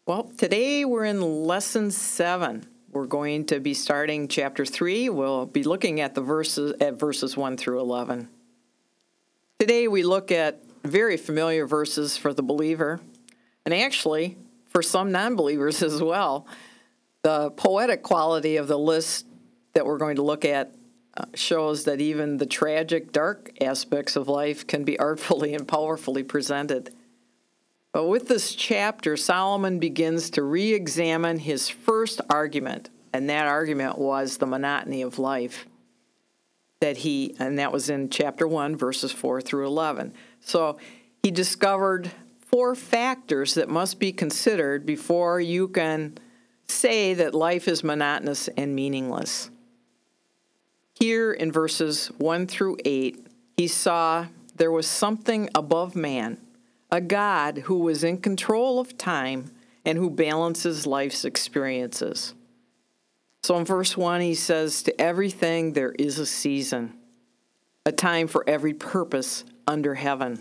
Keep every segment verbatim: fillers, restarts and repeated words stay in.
Well, today we're in lesson seven. We're going to be starting chapter three. We'll be looking at the verses at verses one through eleven. Today we look at very familiar verses for the believer, and actually for some non-believers as well. The poetic quality of the list that we're going to look at uh, shows that even the tragic, dark aspects of life can be artfully and powerfully presented. But with this chapter, Solomon begins to re-examine his first argument, and that argument was the monotony of life. That he, and that was in chapter one, verses four through eleven. So he discovered four factors that must be considered before you can say that life is monotonous and meaningless. Here in verses one through eight, he saw there was something above man, a God who was in control of time and who balances life's experiences. So in verse one, he says, "To everything there is a season, a time for every purpose under heaven."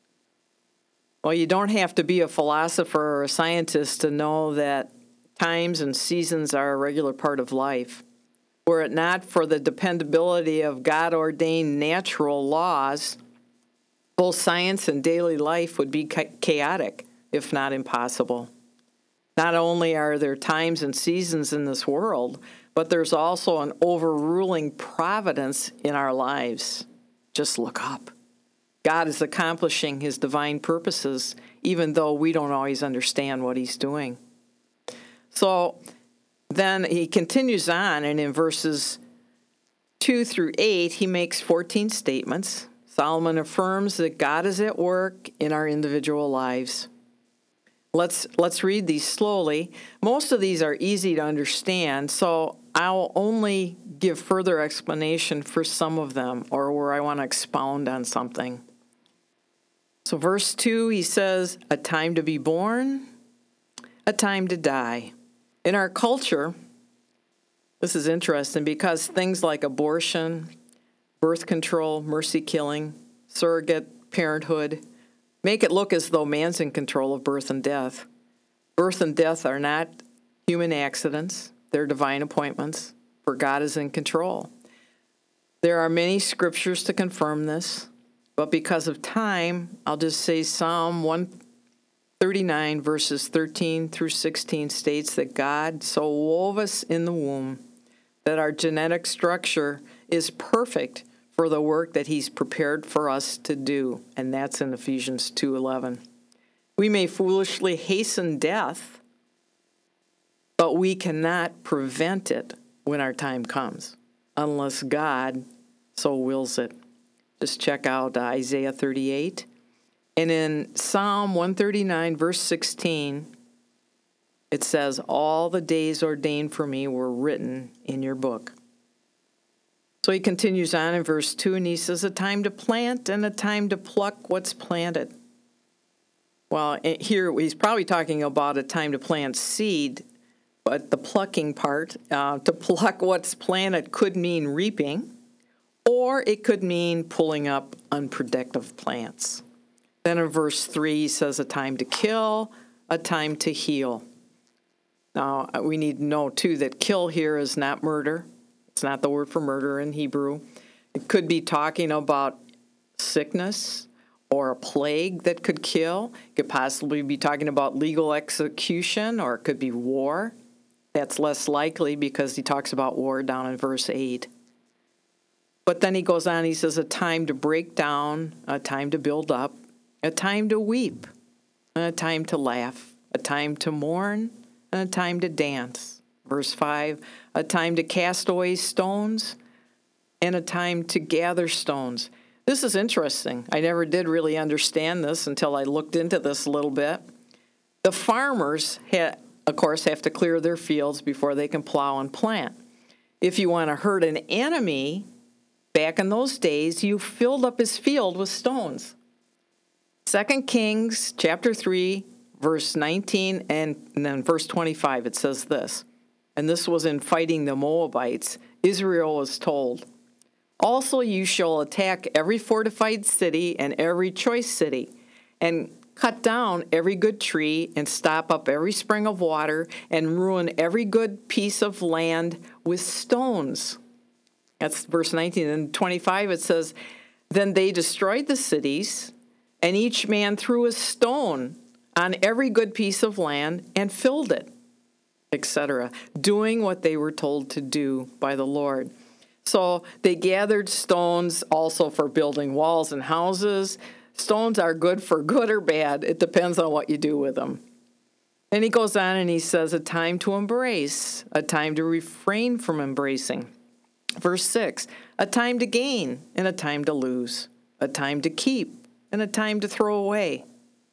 Well, you don't have to be a philosopher or a scientist to know that times and seasons are a regular part of life. Were it not for the dependability of God-ordained natural laws, both science and daily life would be chaotic, if not impossible. Not only are there times and seasons in this world, but there's also an overruling providence in our lives. Just look up. God is accomplishing his divine purposes, even though we don't always understand what he's doing. So then he continues on, and in verses two through eight, he makes fourteen statements. Solomon affirms that God is at work in our individual lives. Let's let's read these slowly. Most of these are easy to understand, so I'll only give further explanation for some of them or where I want to expound on something. So verse two, he says, "A time to be born, a time to die." In our culture, this is interesting because things like abortion, birth control, mercy killing, surrogate parenthood make it look as though man's in control of birth and death. Birth and death are not human accidents. They're divine appointments, for God is in control. There are many scriptures to confirm this, but because of time, I'll just say Psalm one thirty-nine, verses thirteen through sixteen states that God so wove us in the womb that our genetic structure is perfect for the work that he's prepared for us to do, and that's in Ephesians two eleven. We may foolishly hasten death, but we cannot prevent it when our time comes, unless God so wills it. Just check out Isaiah thirty-eight. And in Psalm one thirty-nine, verse sixteen, it says, "All the days ordained for me were written in your book." So he continues on in verse two, and he says, "A time to plant and a time to pluck what's planted." Well, here he's probably talking about a time to plant seed, but the plucking part, uh, to pluck what's planted could mean reaping, or it could mean pulling up unproductive plants. Then in verse three, he says, "A time to kill, a time to heal." Now, we need to know, too, that kill here is not murder. It's not the word for murder in Hebrew. It could be talking about sickness or a plague that could kill. It could possibly be talking about legal execution, or it could be war. That's less likely because he talks about war down in verse eight. But then he goes on, he says, "A time to break down, a time to build up, a time to weep, and a time to laugh, a time to mourn, and a time to dance." Verse five, "A time to cast away stones and a time to gather stones." This is interesting. I never did really understand this until I looked into this a little bit. The farmers, ha- of course, have to clear their fields before they can plow and plant. If you want to hurt an enemy, back in those days, you filled up his field with stones. Second Kings chapter three, verse nineteen, and, and then verse twenty-five, it says this. And this was in fighting the Moabites. Israel was told, "Also you shall attack every fortified city and every choice city, and cut down every good tree and stop up every spring of water and ruin every good piece of land with stones. That's verse nineteen. And twenty-five, it says, then they destroyed the cities, and each man threw a stone on every good piece of land and filled it, et cetera, doing what they were told to do by the Lord. So they gathered stones also for building walls and houses. Stones are good for good or bad. It depends on what you do with them. And he goes on and he says, a time to embrace, a time to refrain from embracing. Verse six, a time to gain and a time to lose, a time to keep and a time to throw away.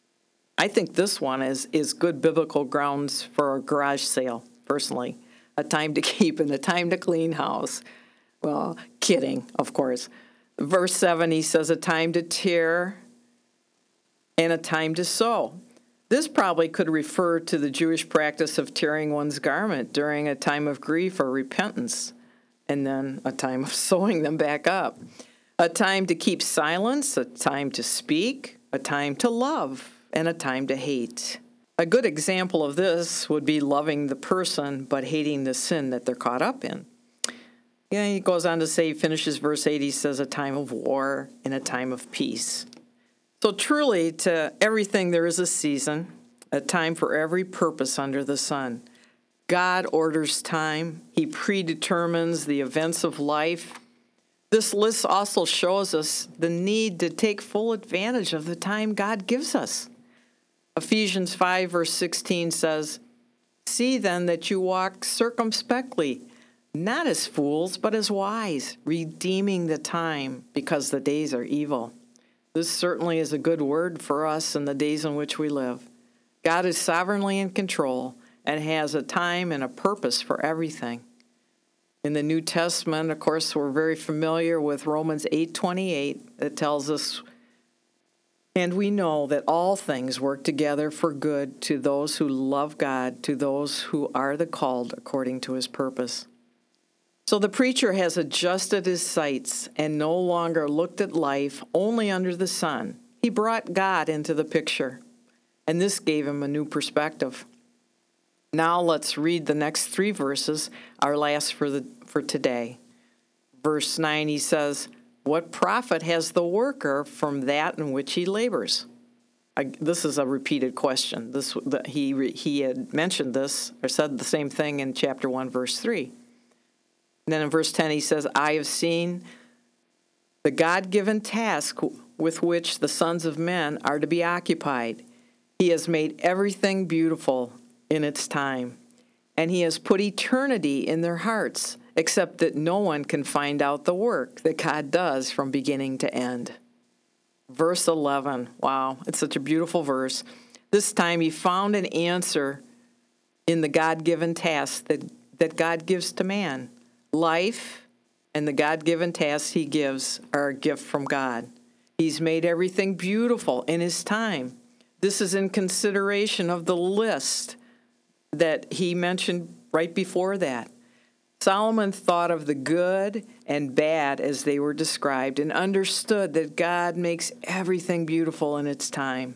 I think this one is, is good biblical grounds for a garage sale, personally. A time to keep and a time to clean house. Well, kidding, of course. Verse seven, he says, a time to tear and a time to sow. This probably could refer to the Jewish practice of tearing one's garment during a time of grief or repentance, and then a time of sewing them back up. A time to keep silence, a time to speak, a time to love, and a time to hate. A good example of this would be loving the person but hating the sin that they're caught up in. Yeah, he goes on to say, he finishes verse eight, he says, a time of war and a time of peace. So truly, to everything there is a season, a time for every purpose under the sun. God orders time. He predetermines the events of life. This list also shows us the need to take full advantage of the time God gives us. Ephesians five, verse sixteen says, see then that you walk circumspectly, not as fools, but as wise, redeeming the time, because the days are evil. This certainly is a good word for us in the days in which we live. God is sovereignly in control and has a time and a purpose for everything. In the New Testament, of course, we're very familiar with Romans eight twenty-eight that tells us, and we know that all things work together for good to those who love God, to those who are the called according to his purpose. So the preacher has adjusted his sights and no longer looked at life only under the sun. He brought God into the picture, and this gave him a new perspective. Now let's read the next three verses, our last for the for today. Verse nine, he says, what profit has the worker from that in which he labors? I, this is a repeated question. This the, he he had mentioned this or said the same thing in chapter one, verse three. And then in verse ten, he says, I have seen the God-given task with which the sons of men are to be occupied. He has made everything beautiful in its time, and he has put eternity in their hearts, except that no one can find out the work that God does from beginning to end. Verse eleven, wow, it's such a beautiful verse. This time he found an answer in the God-given task that, that God gives to man. Life and the God-given tasks he gives are a gift from God. He's made everything beautiful in his time. This is in consideration of the list that he mentioned right before that. Solomon thought of the good and bad as they were described and understood that God makes everything beautiful in its time.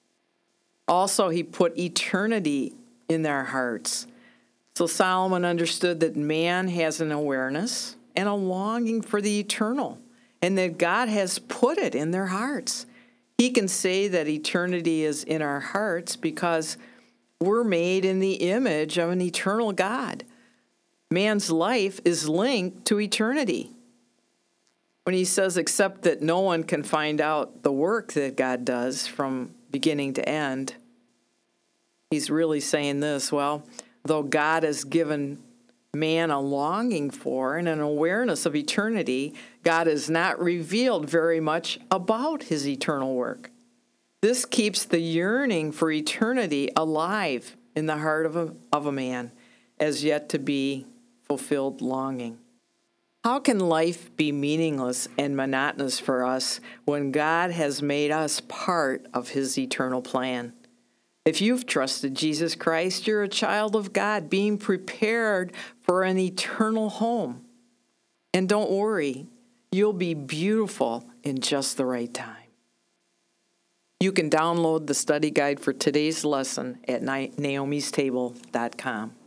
Also, he put eternity in their hearts. So Solomon understood that man has an awareness and a longing for the eternal, and that God has put it in their hearts. He can say that eternity is in our hearts because we're made in the image of an eternal God. Man's life is linked to eternity. When he says, except that no one can find out the work that God does from beginning to end, he's really saying this, well, though God has given man a longing for and an awareness of eternity, God has not revealed very much about his eternal work. This keeps the yearning for eternity alive in the heart of a, of a man, as yet to be fulfilled longing. How can life be meaningless and monotonous for us when God has made us part of his eternal plan? If you've trusted Jesus Christ, you're a child of God being prepared for an eternal home. And don't worry, you'll be beautiful in just the right time. You can download the study guide for today's lesson at naomis table dot com.